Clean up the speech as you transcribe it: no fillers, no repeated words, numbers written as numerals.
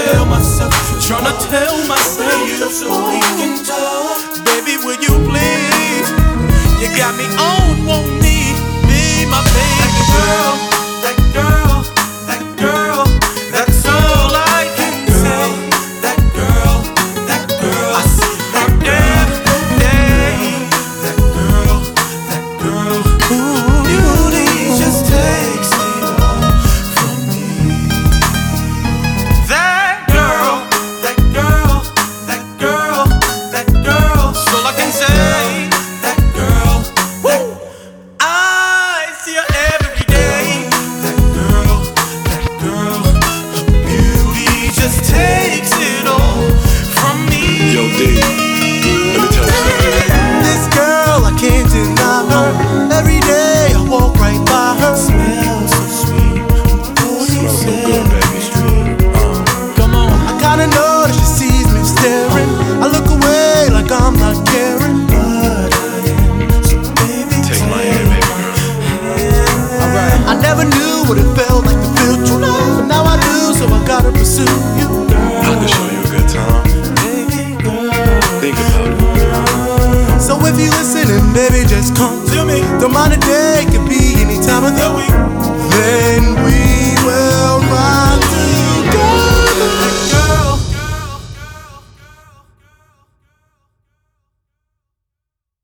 tell myself, tryna tell myself you so we can talk. Baby, will you please? You got me on, won't me be my baby girl? That girl, that girl, That's all I can say. that girl, that girl, I see her every day. that girl, beauty just takes it all from me. That girl, That girl, that girl, that girl, that's all I can say. that girl, I see her every day. that girl, beauty just takes it all from me. Yo, D, let me tell you something. This girl, I can't deny her. Every day I walk right by her. Smells so sweet. Smells so good, baby. Come on. I kinda know that she sees me staring. I look away like I'm not caring, but I am. So baby, Take my hand, baby girl. Alright. I never knew what it felt like to feel true love, but now I do. So I gotta pursue you, I can show you a good time. baby girl. Think about it. So if you listening, baby, just come to me. Don't mind a day, could be any time of the week. Then we